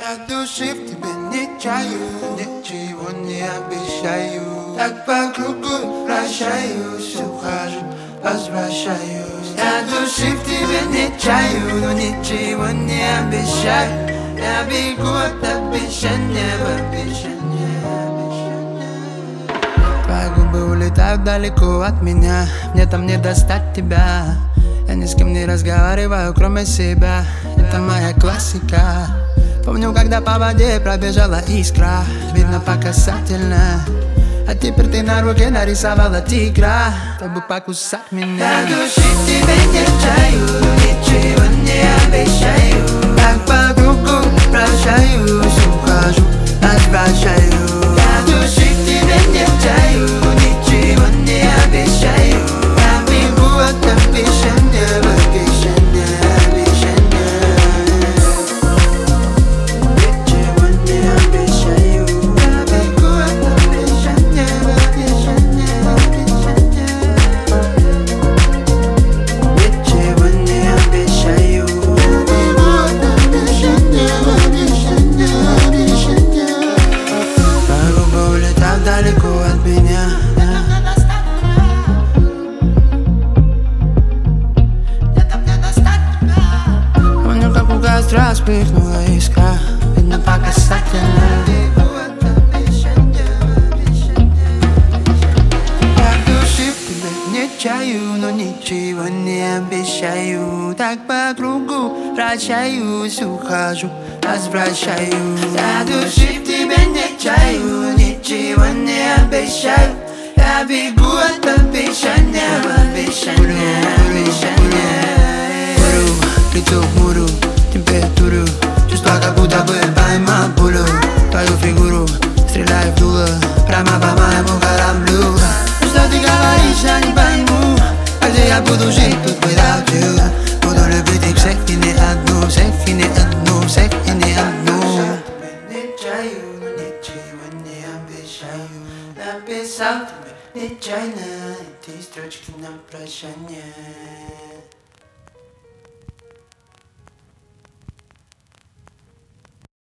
От души в тебе не чаю, ничего не обещаю. Так по кругу вращаюсь, ухожу, возвращаюсь. От души в тебе не чаю, но ничего не обещаю. Я бегу от обещания в обещание. Твои губы улетают далеко от меня, мне там не достать тебя. Я ни с кем не разговариваю, кроме себя. Это моя классика. Помню, когда по воде пробежала искра, видно по касательно. А теперь ты на руке нарисовала тигра, чтобы покусать меня. От души тебе не чаю, ничего не обещаю. Так по кругу прощаюсь, ухожу, возвращаюсь. От души тебе не чаю, ничего не обещаю. Я бегу от обещания в обещание. Далеко от меня. Помню, как у костра вспыхнула искра, видно по касательно. От души в тебе не чаю, но ничего не обещаю. Так по кругу вращаюсь, ухожу, возвращаюсь. От души в тебе не чаю, ничего не обещаю. Я бегу от обещания в обещание. Муру, лицо к муру, температуру, чувства как будто бы поймал пулю. Твою фигуру стреляю в дуло, прямо по моему кораблю. Что ты говоришь, я не пойму, а где я буду жить тут without you? Буду любить их всех и не одну, всех и не одну, всех и не одну. Ничего не обещаю. Написал тебе нечаянно эти строчки на прощание.